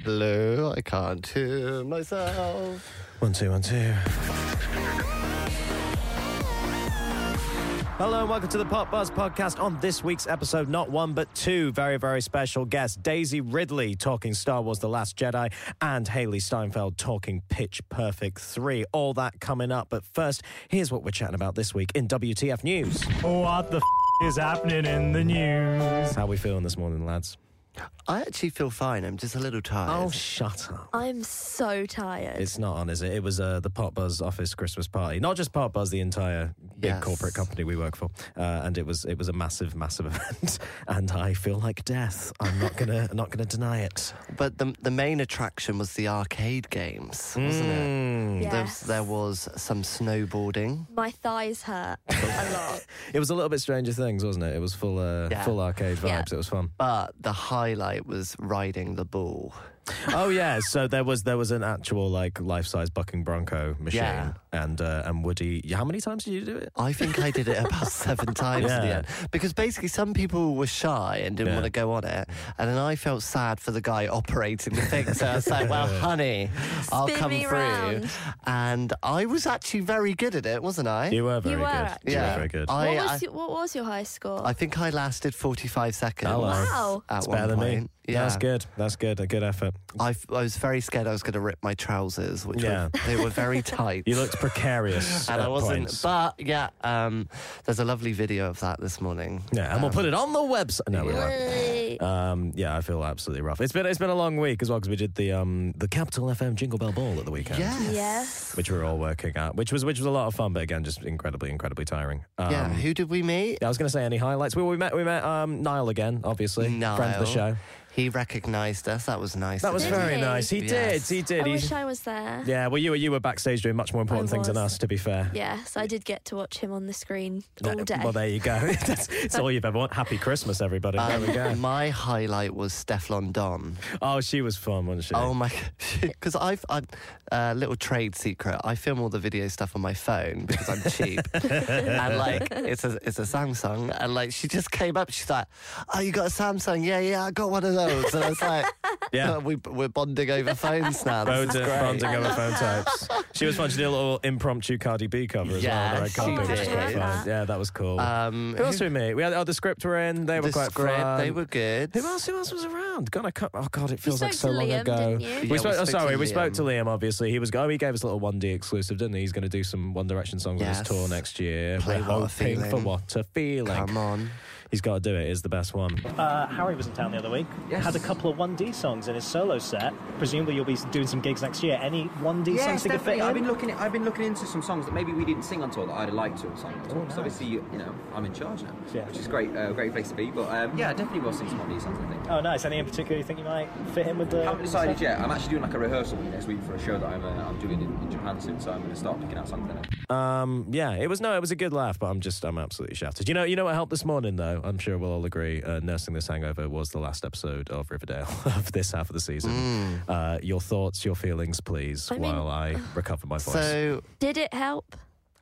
Blue, I can't hear myself. 1 2 1 2. Hello and welcome to the Pop Buzz podcast. On this week's episode, not one but two very, very special guests. Daisy Ridley talking Star Wars The Last Jedi and Hayley Steinfeld talking Pitch Perfect 3. All that coming up. But first, here's what we're chatting about this week in WTF News. What the is happening in the news? How are we feeling this morning, lads? I actually feel fine. I'm just a little tired. Oh, shut up. I'm so tired. It's not on, is it? It was the Pop Buzz office Christmas party. Not just Pop Buzz, the entire big corporate company we work for. And it was a massive, massive event. And I feel like death. I'm not gonna deny it. But the main attraction was the arcade games, wasn't it? Yes. There was some snowboarding. My thighs hurt a lot. It was a little bit Stranger Things, wasn't it? It was full arcade vibes. Yeah. It was fun. But the highlight was riding the bull. Oh yeah, so there was an actual like life-size bucking bronco machine, Yeah. and Woody. How many times did you do it? I think I did it about 7 times in the end. Because basically some people were shy and didn't want to go on it. And then I felt sad for the guy operating the thing. So I was like, well, honey, I'll Spin come me through. round. And I was actually very good at it, wasn't I? You were very good. actually. You were Yeah. very good. What was your high score? I think I lasted 45 seconds. Hello. Wow. At It's one better than me. point. Yeah. That's good. That's good. A good effort. I was very scared I was going to rip my trousers, which they were very tight. You looked precarious. And at I wasn't, points. but there's a lovely video of that this morning. Yeah, and we'll put it on the website. No, we won't. Yay. Yeah, I feel absolutely rough. It's been a long week as well because we did the Capital FM Jingle Bell Ball at the weekend. Yes. Which we were all working at, which was a lot of fun, but again, just incredibly tiring. Who did we meet? I was going to say any highlights. We met Niall again, obviously, Niall. friend of the show. He recognised us. That was nice. That was Did very he? nice. He Yes. did. I wish I was there. Yeah, well, you were backstage doing much more important things than was. us, to be fair. Yes, I did get to watch him on the screen all day. Well, there you go. That's all you've ever wanted. Happy Christmas, everybody. There we go. My highlight was Stefflon Don. Oh, she was fun, wasn't she? Oh my! Because I've little trade secret. I film all the video stuff on my phone because I'm cheap, and like it's a Samsung, and like she just came up. She's like, "Oh, you got a Samsung? Yeah, I got one of those." And I was like, Yeah. we're bonding over phones now. This is great. Bonding over phone types. She was fun. She did a little impromptu Cardi B cover as well. on the red Yes, carpet, she which was quite did. fun. Yeah, that was cool. Who else did we meet? We had the script were in. They were The quite script, fun. they were good. Who else was around? God, it feels You like spoke so to long Liam, ago. didn't you? Yeah, We we spoke. spoke to We spoke Liam. to Liam. Obviously, he gave us a little 1D exclusive, didn't he? He's going to do some One Direction songs on his Yes. tour next year. Play We're What a hoping for Feeling. What a Feeling. Come on. He's got to do it. It's the best one. Harry was in town the other week. Yes. Had a couple of 1D songs in his solo set. Presumably you'll be doing some gigs next year. Any 1D Yes, songs that could fit definitely. in? I've been looking into some songs that maybe we didn't sing on tour that I'd have liked to have sung on tour. nice. So obviously, I'm in charge now, Yeah. which is great. Great place to be. But yeah, I definitely will sing some 1D songs, I think. Oh, nice. Any in particular you think you might fit in with the... I haven't decided yet. I'm actually doing like a rehearsal next week for a show that I'm doing in Japan soon. So I'm going to start picking out songs then. Yeah, it was a good laugh, but I'm absolutely shattered. You know what helped this morning though? I'm sure we'll all agree. Nursing This Hangover was the last episode of Riverdale of this half of the season. Your thoughts, your feelings, please, while I recover my voice. So Did it help?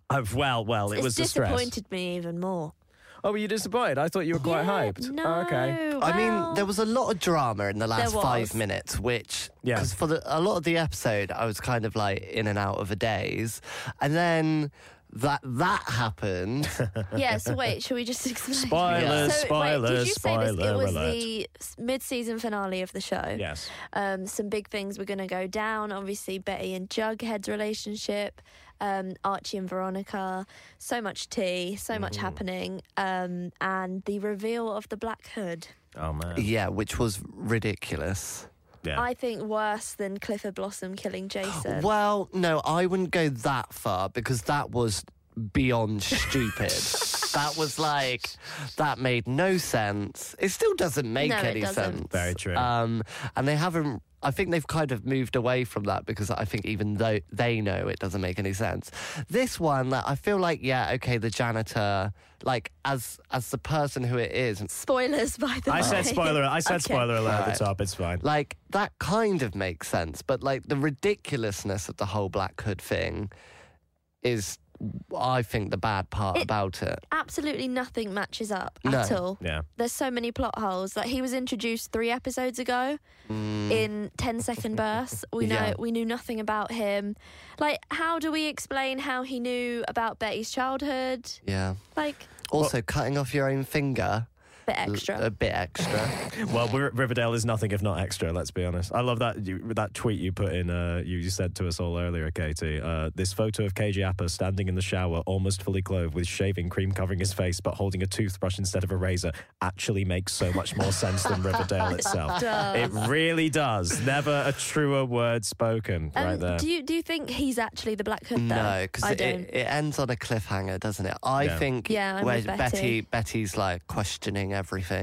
Well, it was the It's stress. disappointed me even more. Oh, were you disappointed? I thought you were quite hyped. No. Oh, okay. I mean, there was a lot of drama in the last There 5 was. minutes, which Yeah. because for a lot of the episode, I was kind of like in and out of a daze, and then that happened. Yeah, so wait, shall we just explain? Spoilers, So, spoilers, wait, did you say this? It spoiler was alert. the mid-season finale of the show. Yes. Some big things were going to go down. Obviously, Betty and Jughead's relationship, Archie and Veronica, so much tea, so much happening, and the reveal of the Black Hood. Oh man. Yeah, which was ridiculous. Yeah. I think worse than Clifford Blossom killing Jason. Well, no, I wouldn't go that far because that was beyond stupid. That was like, that made no sense. It still doesn't make No, it any doesn't. sense. Very true. And they haven't, I think they've kind of moved away from that because I think even though they know it doesn't make any sense. This one, like, I feel like, yeah, okay, the janitor, like, as the person who it is, Spoilers, by the way. I said spoiler. I said Okay. spoiler alert at Right. the top. It's fine. like, that kind of makes sense. But, like, the ridiculousness of the whole Black Hood thing is I think, the bad part about it. Absolutely nothing matches up No. at all. Yeah. There's so many plot holes. Like, he was introduced 3 episodes ago in 10-second bursts. Yeah. We knew nothing about him. Like, how do we explain how he knew about Betty's childhood? Yeah. Like, Also, cutting off your own finger. bit extra. A bit extra. Well, Riverdale is nothing if not extra, let's be honest. I love that tweet you put in, you said to us all earlier, Katie. This photo of KJ Apa standing in the shower, almost fully clothed, with shaving cream covering his face, but holding a toothbrush instead of a razor, actually makes so much more sense than Riverdale itself. It really does. Never a truer word spoken right there. Do you think he's actually the Black Hood, though? No, because I don't. it ends on a cliffhanger, doesn't it? I think Yeah, I'm where with Betty. Betty's like questioning everything.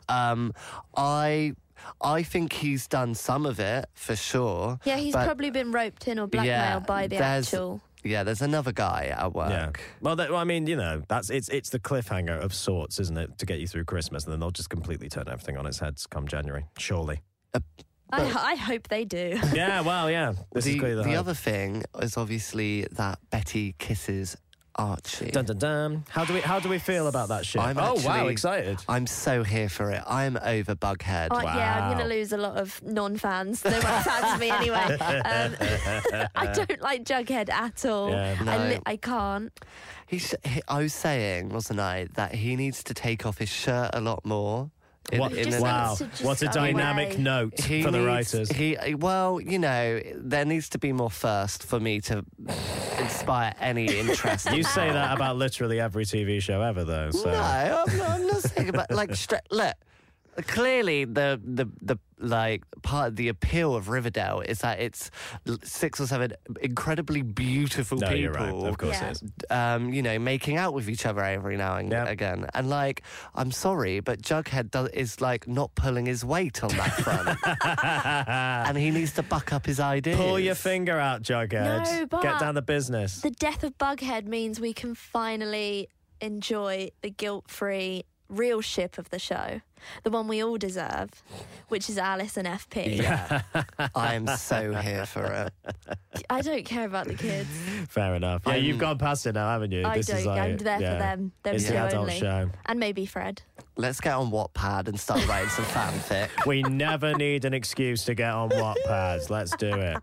I think he's done some of it for sure. Yeah, he's but probably been roped in or blackmailed by the actual. Yeah, there's another guy at work. Yeah. Well, I mean, you know, it's the cliffhanger of sorts, isn't it, to get you through Christmas, and then they'll just completely turn everything on its head come January, surely. I hope they do. Yeah, well, yeah. This is clearly The other thing is obviously that Betty kisses Archie. Dun dun dun. How do we feel about that shit? Wow, excited. I'm so here for it. I'm over Bughead. Yeah, I'm going to lose a lot of non-fans. They won't fans me anyway. I don't like Jughead at all. Yeah, no. I can't. I was saying, wasn't I, that he needs to take off his shirt a lot more. Wow, what a dynamic note for the writers. Well, you know, there needs to be more first for me to inspire any interest. You say that about literally every TV show ever, though. So. No, I'm not saying about like look. Clearly, the like part of the appeal of Riverdale is that it's 6 or 7 incredibly beautiful people. You're right. Of course it is. You know, making out with each other every now and again. And like, I'm sorry, but Jughead is like not pulling his weight on that front, and he needs to buck up his ideas. Pull your finger out, Jughead. No, but get down to business. The death of Bughead means we can finally enjoy the guilt-free real ship of the show, the one we all deserve, which is Alice and FP. Yeah. I am so here for it. I don't care about the kids. Fair enough. Yeah, you've gone past it now, haven't you? I'm there for them. It's two the adult only. show. And maybe Fred. Let's get on Wattpad and start writing some fanfic. We never need an excuse to get on Wattpad. Let's do it.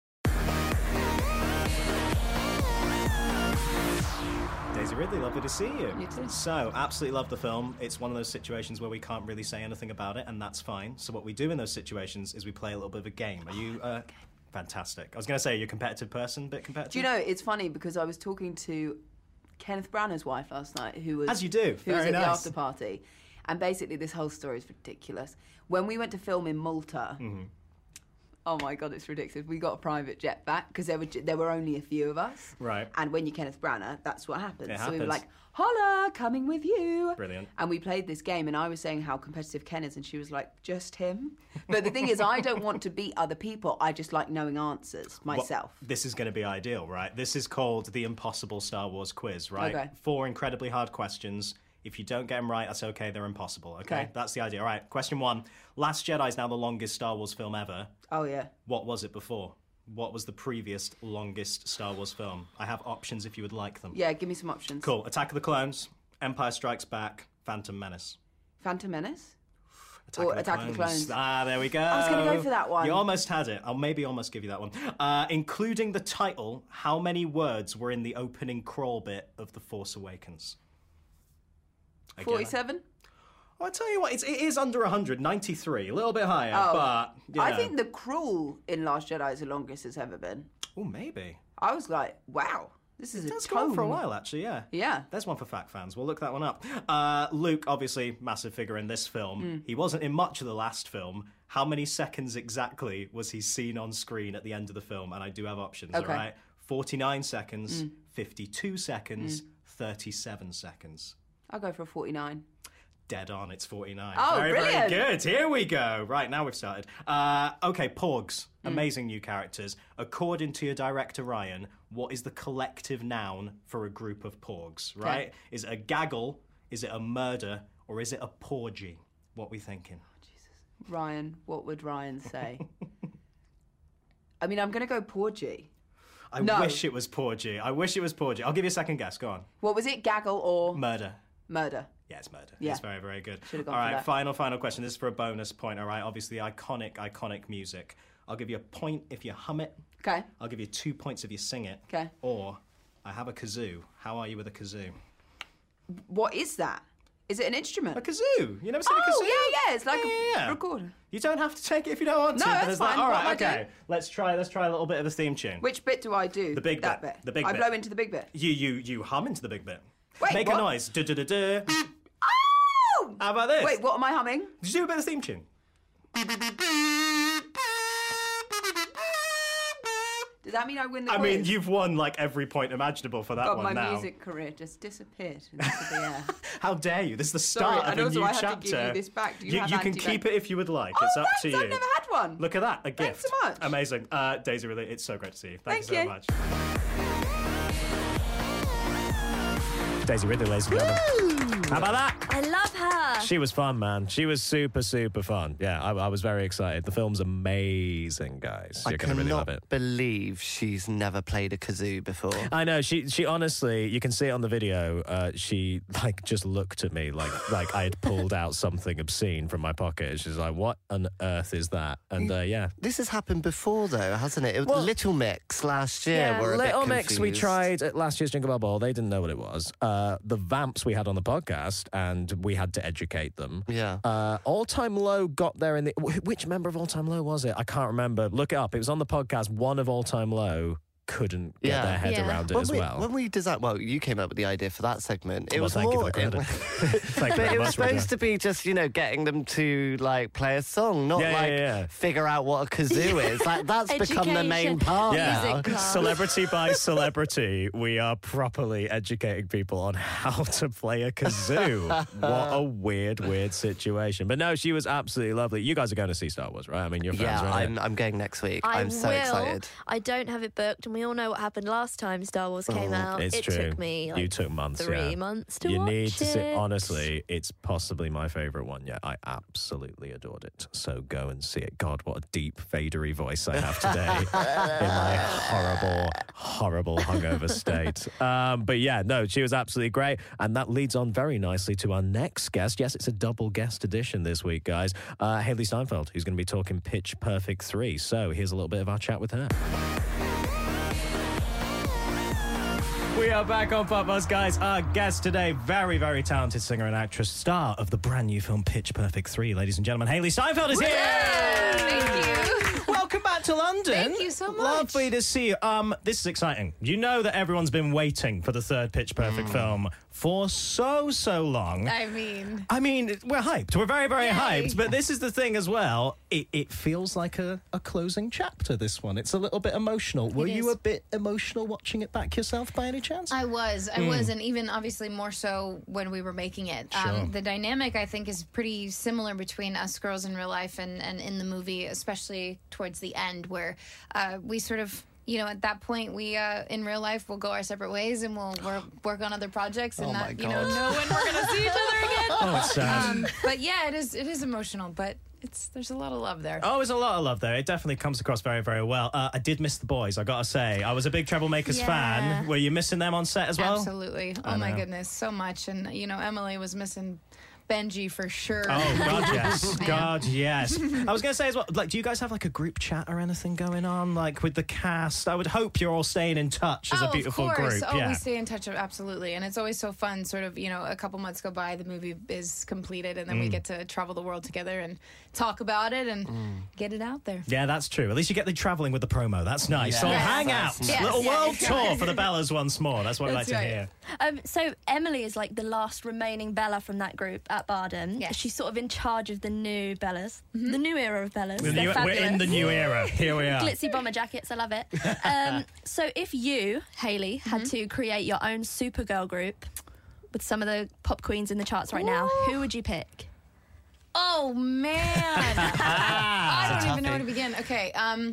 Daisy Ridley, lovely to see you. You too. So, absolutely love the film. It's one of those situations where we can't really say anything about it, and that's fine. So what we do in those situations is we play a little bit of a game. Are you... Fantastic. I was going to say, you're a competitive person, bit competitive? Do you know, it's funny because I was talking to Kenneth Branagh's wife last night, who was... As you do. Who was Very at nice. the after party. And basically, this whole story is ridiculous. When we went to film in Malta... Mm-hmm. Oh my God, it's ridiculous. We got a private jet back because there were only a few of us. Right. And when you're Kenneth Branagh, that's what happens. It So we were happens. like, holla, coming with you. Brilliant. And we played this game and I was saying how competitive Ken is and she was like, just him? But the thing is, I don't want to beat other people. I just like knowing answers myself. Well, this is going to be ideal, right? This is called the Impossible Star Wars Quiz, right? Okay. 4 incredibly hard questions. If you don't get them right, that's okay. They're impossible, okay? That's the idea. All right, question 1. Last Jedi is now the longest Star Wars film ever. Oh, yeah. What was it before? What was the previous longest Star Wars film? I have options if you would like them. Yeah, give me some options. Cool. Attack of the Clones, Empire Strikes Back, Phantom Menace. Phantom Menace? Attack of the Clones. Ah, there we go. I was going to go for that one. You almost had it. I'll maybe almost give you that one. Including the title, how many words were in the opening crawl bit of The Force Awakens? 47? Well, I tell you what, it is under 100, 93, a little bit higher, but... You I know. think the crawl in Last Jedi is the longest it's ever been. Oh, maybe. I was like, wow, this is a That's gone tome. on for a while, actually, yeah. Yeah. There's one for fact fans. We'll look that one up. Luke, obviously, massive figure in this film. He wasn't in much of the last film. How many seconds exactly was he seen on screen at the end of the film? And I do have options, Okay. all right? 49 seconds, 52 seconds, 37 seconds. I'll go for a 49. Dead on, it's 49. Oh, very, brilliant. very good. Here we go. Right, now we've started. Okay, Porgs. Amazing new characters. According to your director, Ryan, what is the collective noun for a group of Porgs, right? Is it a gaggle, is it a murder, or is it a porgy? What are we thinking? Ryan, what would Ryan say? I mean, I'm going to go porgy. I No. wish it was Porgy. I'll give you a second guess. Go on. What was it? Gaggle or Murder. murder? Yeah, it's murder. Yeah. It's very, very good. Should've gone All for right, that. final question. This is for a bonus point, all right? Obviously, iconic music. I'll give you a point if you hum it. Okay. I'll give you 2 points if you sing it. Okay. Or, I have a kazoo. How are you with a kazoo? What is that? Is it an instrument? A kazoo. You never seen a kazoo? Oh, yeah. It's like Yeah. a recorder. You don't have to take it if you don't want to. No, but that's there's fine. All What right, am I okay. doing? Let's try a little bit of the theme tune. Which bit do I do? The big that bit. bit. The big I bit. blow into the big bit. You hum into the big bit. Wait, Make what? a noise. Du-du-du-du. Oh! How about this? Wait, what am I humming? Did you do a bit of the theme tune? Does that mean I win the I quiz? mean, you've won like every point imaginable for that God, one my now. music career just disappeared into the air. How dare you? This is the Sorry, start and of a also new I have chapter. to give you this back. Do you have can anti-venom? keep it if you would like. Oh, It's up thanks, to you. I've never had one. Look at that, a gift. Thanks so much. Amazing. Daisy, really, it's so great to see you. Thank you so Thank you. much. Daisy Ridley, ladies and gentlemen. How about that? I love her. She was fun, man. She was super, super fun. Yeah, I was very excited. The film's amazing, guys. I You're going to really love it. believe she's never played a kazoo before. I know. She honestly, you can see it on the video. She like just looked at me like I had pulled out something obscene from my pocket. She's like, "What on earth is that?" And yeah. This has happened before, though, hasn't it? It was Well- Little Mix last year. Yeah. Were a Little bit Mix we confused. tried at last year's Jingle Bell Ball. They didn't know what it was. The Vamps we had on the podcast, and we had to educate them. Yeah. All Time Low got there in the... Which member of All Time Low was it? I can't remember. Look it up. It was on the podcast. One of All Time Low couldn't get Yeah. their head Yeah. around it When as well. When we designed, well, you came up with the idea for that segment. It Well, was thank you more. for the credit. Thank you But very it was much, supposed Roger. to be just, getting them to like play a song, not Yeah. figure out what a kazoo is. Like that's become the main Education. part Yeah, now. Music class. celebrity by celebrity, we are properly educating people on how to play a kazoo. What a weird situation. But no, she was absolutely lovely. You guys are going to see Star Wars, right? I mean, you're fans, Yeah, right? I'm going next week. I I'm so will. excited. I don't have it booked, and we all know what happened last time Star Wars came out. It's it true. took me like You took months, 3 yeah. months to You watch need to see. it. Honestly, it's possibly my favourite one yet. I absolutely adored it. So go and see it. God, what a deep, fadery voice I have today in my horrible hungover state. But yeah, no, she was absolutely great. And that leads on very nicely to our next guest. Yes, it's a double guest edition this week, guys. Haley Steinfeld, who's going to be talking Pitch Perfect 3. So here's a little bit of our chat with her. We are back on Pop Buzz, guys. Our guest today, very, very talented singer and actress, star of the brand new film Pitch Perfect 3. Ladies and gentlemen, Haley Steinfeld is here! Thank you. Welcome back to London. Thank you so much. Lovely to see you. This is exciting. You know that everyone's been waiting for the third Pitch Perfect film for so long. I mean, We're hyped. We're very, very Yay. hyped. But this is the thing as well. It feels like a closing chapter, this one. It's a little bit emotional. Were you is. a bit emotional watching it back yourself by any chance? I was, and even obviously more so when we were making it. Sure. The dynamic, I think, is pretty similar between us girls in real life and in the movie, especially towards the end, where we sort of, at that point, we in real life we'll go our separate ways and we'll work on other projects and Oh not, my know God. when we're gonna see each other again. Oh, it's sad. But yeah, it is emotional, but there's a lot of love there. Oh, there's a lot of love there. It definitely comes across very, very well. I did miss the boys, I gotta say. I was a big Troublemakers Yeah. fan. Were you missing them on set as well? Absolutely. Oh my goodness, so much. And Emily was missing Benji for sure. Oh, God, yes. God, yes. I was going to say as well, do you guys have, a group chat or anything going on, with the cast? I would hope you're all staying in touch as a beautiful of course. group. Oh, yeah. we stay in touch, absolutely. And it's always so fun, sort of, a couple months go by, the movie is completed, and then we get to travel the world together and talk about it and get it out there. Yeah, that's true. At least you get the travelling with the promo. That's nice. Yeah. So Yes. hangouts. Yes. Little Yeah. world tour for the Bellas once more. That's what I like That's to right. hear. So Emily is like the last remaining Bella from that group at Bardem. Yes. She's sort of in charge of the new Bellas, the new era of Bellas. We're They're fabulous. in the new era. Here we are. Glitzy bomber jackets, I love it. So if you, Haley, had to create your own Supergirl group with some of the pop queens in the charts right now, who would you pick? Oh, man. I don't even know where to begin. Okay.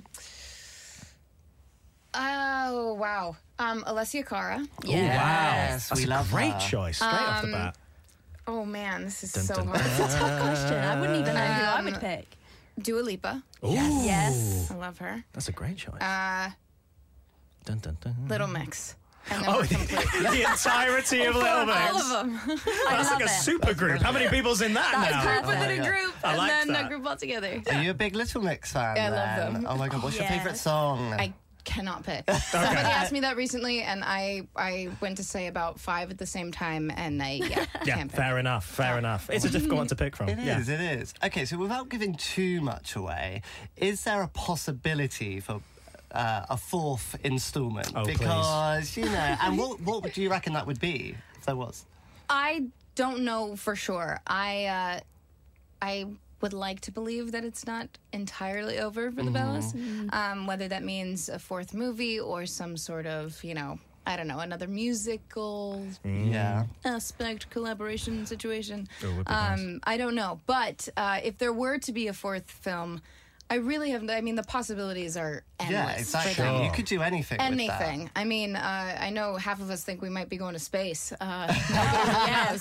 Oh, wow. Alessia Cara. Yes, we love Great her. choice. Straight off the bat. Oh, man, this is Dun, so dun, hard. Tough question. I wouldn't even know who I would pick. Dua Lipa. Yes. I love her. That's a great choice. Dun, dun, dun. Little Mix. And then Oh, we're complete. the entirety of Little Mix. All of them. That's like a super group. How many people's in that now? Group within a group, I and like then that. a group all together. Are you a big Little Mix fan? Yeah, I love then? them. Oh my God, what's your Yes. favourite song? I cannot pick. Somebody asked me that recently, and I went to say about 5 at the same time, and I Yeah, can't pick. fair enough, fair enough. It's a difficult one to pick from. It is, Yeah. it is. Okay, so without giving too much away, is there a possibility for a 4th instalment? Oh, please. Because, you know, and what would you reckon that would be if there was? I don't know for sure. I would like to believe that it's not entirely over for the Bellas. Whether that means a 4th movie or some sort of, you know, I don't know, another musical Yeah. aspect, collaboration situation. Oh, would be nice. I don't know. But if there were to be a 4th film, I really have, I mean, the possibilities are endless. Yeah, exactly. For them. You could do anything with Anything. I mean, I know half of us think we might be going to space. Yes.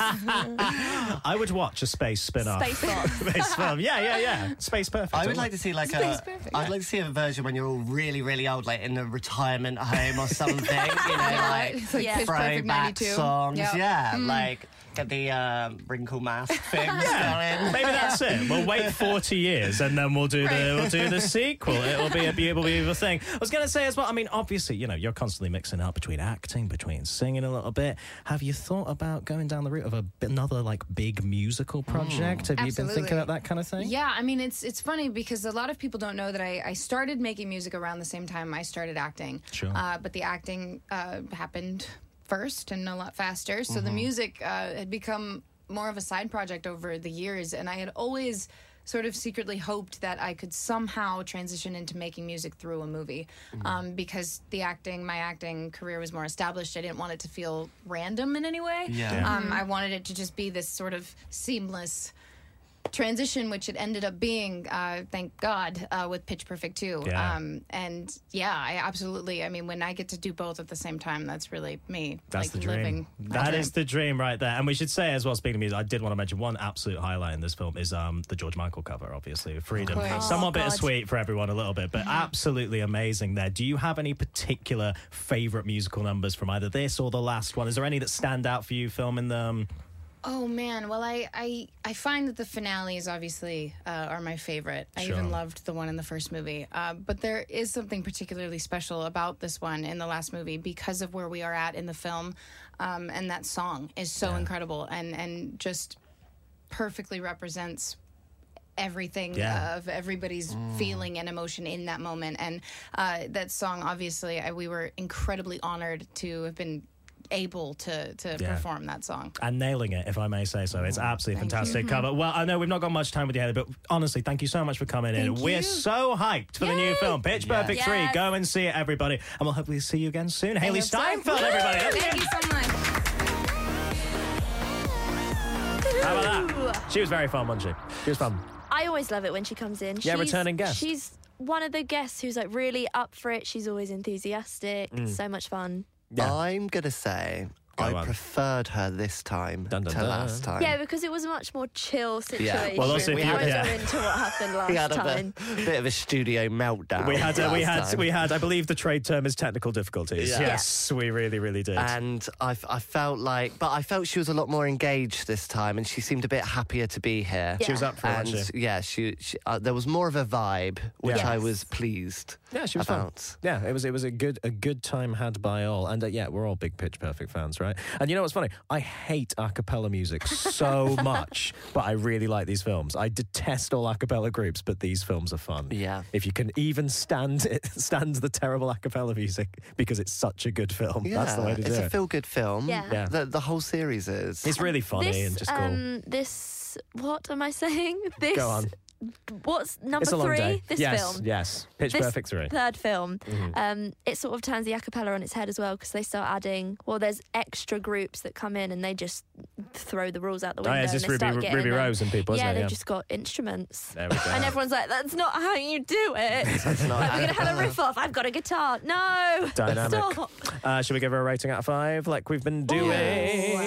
I would watch a space spin-off. Space Bot. Space film. Yeah. Space Perfect. I would like to see like Space Perfect, I'd like to see a version when you're all really, really old, like in a retirement home or something. You know, like It's like Yeah. Pitch Perfect throwback 92. songs. Yep. Yeah, like get the wrinkle mask things going. Maybe that's it. We'll wait 40 years and then we'll do the sequel. It'll be a beautiful thing. I was going to say as well, I mean, obviously, you know, you're constantly mixing up between acting, between singing a little bit. Have you thought about going down the route of another like big musical project? Have you been Absolutely. thinking about that kind of thing? Yeah, I mean, it's funny because a lot of people don't know that I started making music around the same time I started acting. Sure. But the acting happened first and a lot faster. So the music had become more of a side project over the years. And I had always sort of secretly hoped that I could somehow transition into making music through a movie. Because my acting career was more established. I didn't want it to feel random in any way. Yeah. I wanted it to just be this sort of seamless transition, which it ended up being, thank God, with Pitch Perfect 2. Yeah. And yeah, I mean, when I get to do both at the same time, that's really me. That's like, the dream. living my That dream. is the dream right there. And we should say as well, speaking of music, I did want to mention one absolute highlight in this film is the George Michael cover, obviously, Freedom. Of course. Somewhat Oh, God. bittersweet for everyone a little bit, but absolutely amazing there. Do you have any particular favourite musical numbers from either this or the last one? Is there any that stand out for you filming them? Oh man, well I find that the finales obviously are my favorite. I Sure. even loved the one in the first movie. But there is something particularly special about this one in the last movie because of where we are at in the film. And that song is so incredible and just perfectly represents everything Yeah. of everybody's feeling and emotion in that moment. And that song, obviously, we were incredibly honored to have been able to perform that song. And nailing it, if I may say so. It's absolutely fantastic cover. Well, I know we've not got much time with you, Heather, but honestly, thank you so much for coming in. Thank We're you. so hyped for the new film, Pitch Perfect 3. Yes. Go and see it, everybody. And we'll hopefully see you again soon. Hayley hope so. Steinfeld, everybody. Thank you so much. How about that? She was very fun, wasn't she? She was fun. I always love it when she comes in. Yeah, returning guest. She's one of the guests who's like really up for it. She's always enthusiastic. So much fun. Yeah. I'm gonna say Go I on. preferred her this time Dun, dun, to dun. last time. Yeah, because it was a much more chill situation. Well, also, if we you- won't yeah. go into what happened We last had time. a bit of a studio meltdown. We had, last time. I believe the trade term is technical difficulties. Yeah. Yes, we really, really did. And I felt but I felt she was a lot more engaged this time, and she seemed a bit happier to be here. Yeah. She was up for it, And wasn't she? yeah, there was more of a vibe, which Yeah. I was pleased. Yeah, she was about. fun. Yeah, it was a good time had by all, and yeah, we're all big Pitch Perfect fans, right? And you know what's funny? I hate a cappella music so much, but I really like these films. I detest all a cappella groups, but these films are fun. Yeah. If you can even stand the terrible a cappella music because it's such a good film, that's the way to do it's a it. feel-good film. Yeah. Yeah. The whole series is. It's really funny This, and just cool. This, what am I saying? This, Go on. What's number It's a long 3? day. This yes, film. yes. Pitch This Perfect 3. third film, it sort of turns the a cappella on its head as well because they start adding. Well, there's extra groups that come in and they just throw the rules out the window. it's just and they start Ruby getting them. Rose and people, isn't Yeah, it? they've Yeah. just got instruments, There we go. and everyone's like, "That's not how you do it." That's not Like, we're gonna a have a riff off. I've got a guitar. No, Dynamic. stop. Should we give her a rating out of 5 like we've been doing?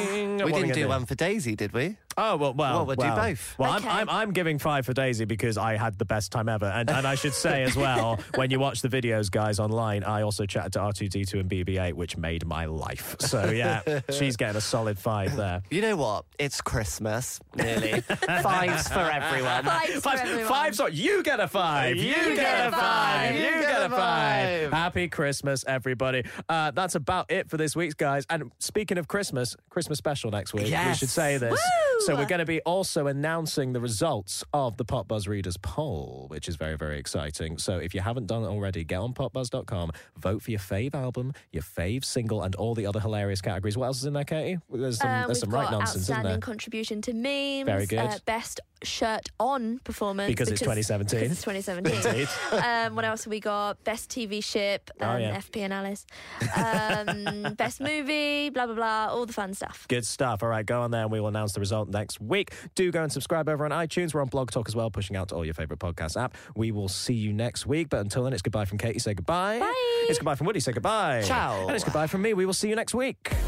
We wanting didn't a do name. one for Daisy, did we? Oh, well, we'll do both. Well, Okay. I'm giving 5 for Daisy because I had the best time ever. And I should say as well, when you watch the videos, guys, online, I also chatted to R2-D2 and BB-8, which made my life. So, yeah, she's getting a solid 5 there. You know what? It's Christmas, nearly. 5s for everyone. Fives for everyone. 5, so you get a 5. You get a 5. You get a 5. 5. Happy Christmas, everybody. That's about it for this week's, guys. And speaking of Christmas special next week. Yes. We should say this. Woo! So we're going to be also announcing the results of the Pop Buzz Readers poll, which is very, very exciting. So if you haven't done it already, get on popbuzz.com, vote for your fave album, your fave single, and all the other hilarious categories. What else is in there, Katie? There's some We've right got nonsense, isn't outstanding there? contribution to memes. Very good. Best shirt on performance Because it's 2017. Because it's 2017. Indeed. What else have we got? Best TV ship. Oh, yeah. FP and Alice. Best movie. Blah blah blah. All the fun stuff. Good stuff. All right, go on there and we will announce the result next week. Do go and subscribe over on iTunes. We're on Blog Talk as well, pushing out to all your favourite podcast app. We will see you next week. But until then, it's goodbye from Katie. Say goodbye. Bye. It's goodbye from Woody. Say goodbye. Ciao. And it's goodbye from me. We will see you next week.